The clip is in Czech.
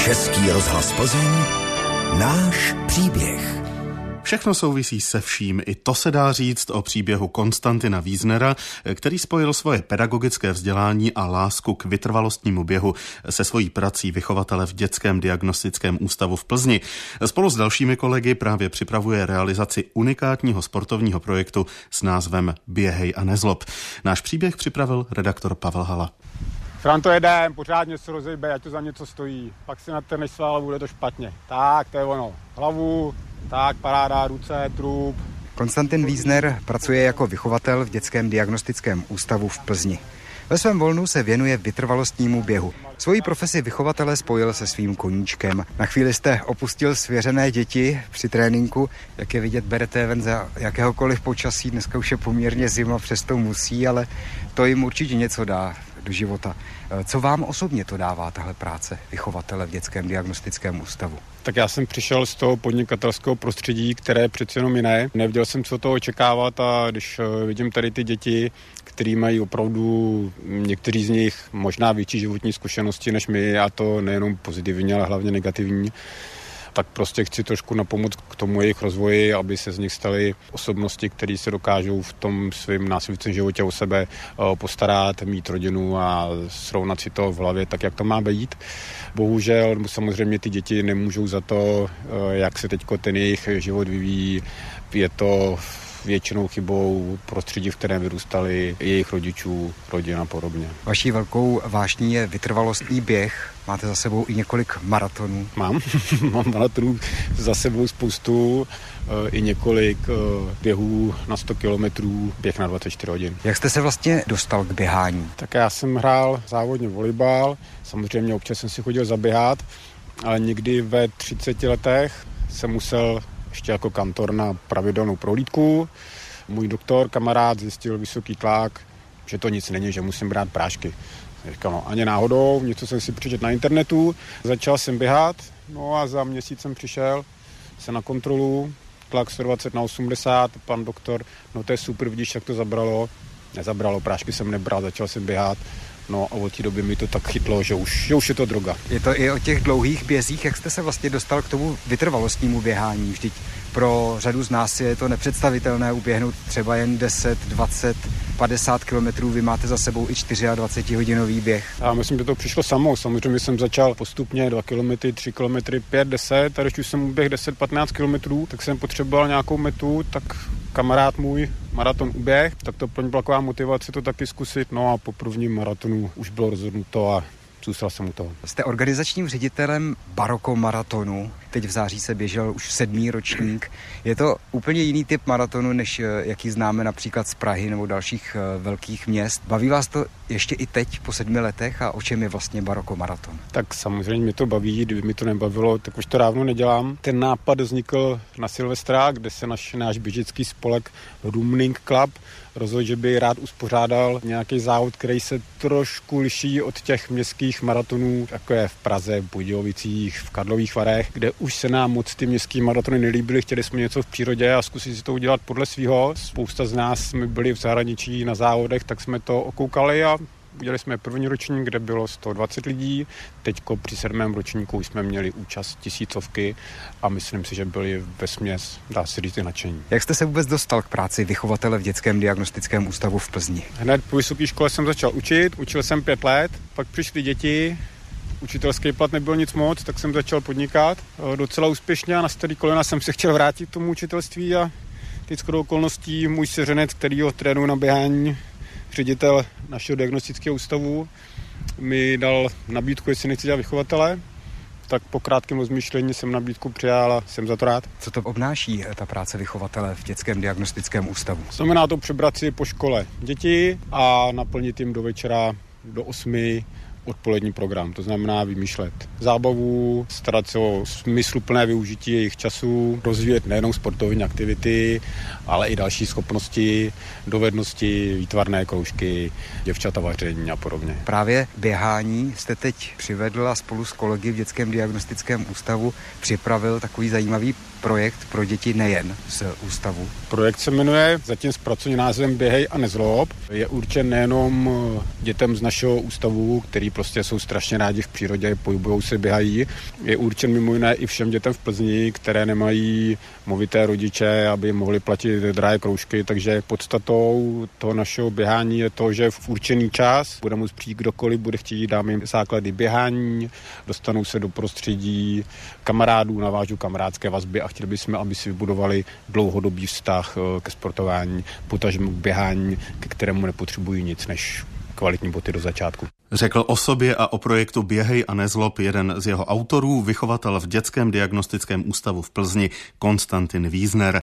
Český rozhlas Plzeň, náš příběh. Všechno souvisí se vším. I to se dá říct o příběhu Konstantina Wiesnera, který spojil svoje pedagogické vzdělání a lásku k vytrvalostnímu běhu se svojí prací vychovatele v Dětském diagnostickém ústavu v Plzni. Spolu s dalšími kolegy právě připravuje realizaci unikátního sportovního projektu s názvem Běhej a nezlob. Náš příběh připravil redaktor Pavel Hala. Franto, jedem, pořádně se rozejbe, ať to za něco stojí. Pak si natrneš svá hlavu, bude to špatně. Tak, to je ono. Hlavu, tak, paráda, ruce, trup. Konstantin Wiesner pracuje jako vychovatel v Dětském diagnostickém ústavu v Plzni. Ve svém volnu se věnuje vytrvalostnímu běhu. Svoji profesi vychovatele spojil se svým koníčkem. Na chvíli jste opustil svěřené děti při tréninku. Jak je vidět, berete ven za jakéhokoliv počasí. Dneska už je poměrně zima, přesto musí, ale to jim určitě něco dá do života. Co vám osobně to dává, tahle práce vychovatele v Dětském diagnostickém ústavu? Tak já jsem přišel z toho podnikatelského prostředí, které je přece jenom jiné. Nevěděl jsem, co toho očekávat, a když vidím tady ty děti, který mají opravdu někteří z nich možná větší životní zkušenosti než my, a to nejenom pozitivní, ale hlavně negativní, tak prostě chci trošku napomoct k tomu jejich rozvoji, aby se z nich staly osobnosti, které se dokážou v tom svém následujícím životě o sebe postarat, mít rodinu a srovnat si to v hlavě tak, jak to má být. Bohužel samozřejmě ty děti nemůžou za to, jak se teďko ten jejich život vyvíjí. Je to většinou chybou prostředí, v kterém vyrůstali, jejich rodičů, rodin a podobně. Vaší velkou vášní je vytrvalostní běh. Máte za sebou i několik maratonů. Mám maratonů za sebou spoustu, i několik běhů na 100 kilometrů, běh na 24 hodin. Jak jste se vlastně dostal k běhání? Tak já jsem hrál závodně volejbal, samozřejmě občas jsem si chodil zaběhat, ale někdy ve 30 letech jsem musel ještě jako kantor na pravidelnou prohlídku. Můj doktor, kamarád, zjistil vysoký tlak, že to nic není, že musím brát prášky. Říkal, no ani náhodou, něco jsem si přečetl na internetu, začal jsem běhat, no a za měsíc jsem přišel se na kontrolu, tlak 120 na 80, pan doktor, no to je super, vidíš, jak to zabralo. Nezabralo, prášky jsem nebral, začal jsem běhat. No a od té doby mi to tak chytlo, že už je to droga. Je to i o těch dlouhých bězích, jak jste se vlastně dostal k tomu vytrvalostnímu běhání? Vždyť pro řadu z nás je to nepředstavitelné uběhnout třeba jen 10, 20, 50 kilometrů. Vy máte za sebou i 24-hodinový běh. Já myslím, že to přišlo samo. Samozřejmě jsem začal postupně 2 kilometry, 3 kilometry, 5, 10. A když už jsem uběhl 10-15 kilometrů, tak jsem potřeboval nějakou metu, tak kamarád můj maraton uběh, tak to pro mě byla taková motivace to taky zkusit. No a po prvním maratonu už bylo rozhodnuto a zůstal jsem u toho. Jste organizačním ředitelem Baroko maratonu. Teď v září se běžel už 7. ročník. Je to úplně jiný typ maratonu, než jaký známe například z Prahy nebo dalších velkých měst. Baví vás to ještě i teď po 7 letech a o čem je vlastně Baroko maraton? Tak samozřejmě mě to baví, kdyby mi to nebavilo, tak už to dávno nedělám. Ten nápad vznikl na Silvestra, kde se náš běžecký spolek Running Club rozhodl, že by rád uspořádal nějaký závod, který se trošku liší od těch městských maratonů, jako je v Praze, v Budějovicích, v Karlových Varech, kde už se nám moc ty městský maratony nelíbily, chtěli jsme něco v přírodě a zkusit si to udělat podle svýho. Spousta z nás jsme byli v zahraničí na závodech, tak jsme to okoukali a udělali jsme první ročník, kde bylo 120 lidí. Teďko při 7. ročníku jsme měli účast 1000 a myslím si, že byli vesměs, dá se říct, nadšení. Jak jste se vůbec dostal k práci vychovatele v Dětském diagnostickém ústavu v Plzni? Hned po vysoké škole jsem začal učil jsem 5 let, pak přišly děti, učitelský plat nebyl nic moc, tak jsem začal podnikat docela úspěšně a na starý kolena jsem se chtěl vrátit k tomu učitelství a teď shodou okolností můj seřenec, který ho trénuje na běhání, ředitel našeho diagnostického ústavu, mi dal nabídku, jestli nechci dělat vychovatele, tak po krátkém rozmýšlení jsem nabídku přijal a jsem za to rád. Co to obnáší ta práce vychovatele v Dětském diagnostickém ústavu? Znamená to přebrat si po škole děti a naplnit jim do večera do 8 odpolední program, to znamená vymýšlet zábavu, starat se o smysluplné využití jejich času, rozvíjet nejenom sportovní aktivity, ale i další schopnosti, dovednosti, výtvarné kroužky, děvčata vaření a podobně. Právě běhání jste teď přivedl a spolu s kolegy v Dětském diagnostickém ústavu připravil takový zajímavý projekt pro děti nejen z ústavu. Projekt se jmenuje zatím s pracovním názvem Běhej a nezlob. Je určen nejenom dětem z našeho ústavu, který prostě jsou strašně rádi v přírodě, pohybují si běhají. Je určen mimo jiné i všem dětem v Plzni, které nemají movité rodiče, aby mohli platit drahé kroužky, takže podstatou toho našeho běhání je to, že v určený čas bude moct přijít kdokoliv, bude chtít, dáme jim základy běhání, dostanou se do prostředí kamarádů, navážou kamarádské vazby a chtěli bychom, aby si vybudovali dlouhodobý vztah ke sportování, potažmo k běhání, ke kterému nepotřebují nic než kvalitní boty do začátku. Řekl o sobě a o projektu Běhej a nezlob jeden z jeho autorů, vychovatel v Dětském diagnostickém ústavu v Plzni Konstantin Wiesner.